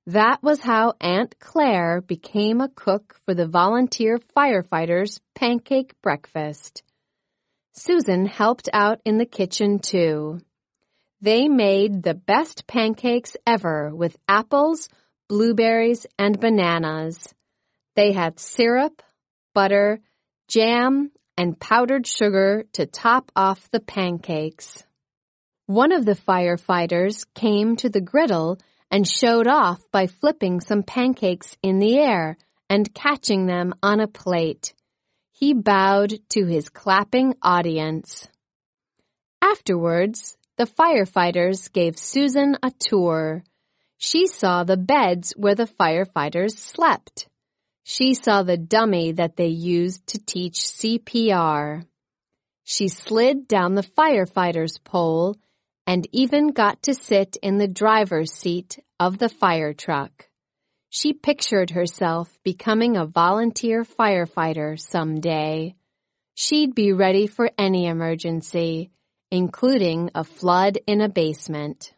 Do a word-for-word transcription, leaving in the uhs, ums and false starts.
That was how Aunt Claire became a cook for the volunteer firefighters' pancake breakfast. Susan helped out in the kitchen, too. They made the best pancakes ever with apples, blueberries, and bananas. They had syrup, butter, jam, and powdered sugar to top off the pancakes. One of the firefighters came to the griddle and showed off by flipping some pancakes in the air and catching them on a plate. He bowed to his clapping audience. Afterwards, the firefighters gave Susan a tour. She saw the beds where the firefighters slept. She saw the dummy that they used to teach C P R. She slid down the firefighter's pole and even got to sit in the driver's seat of the fire truck. She pictured herself becoming a volunteer firefighter someday. She'd be ready for any emergency, including a flood in a basement.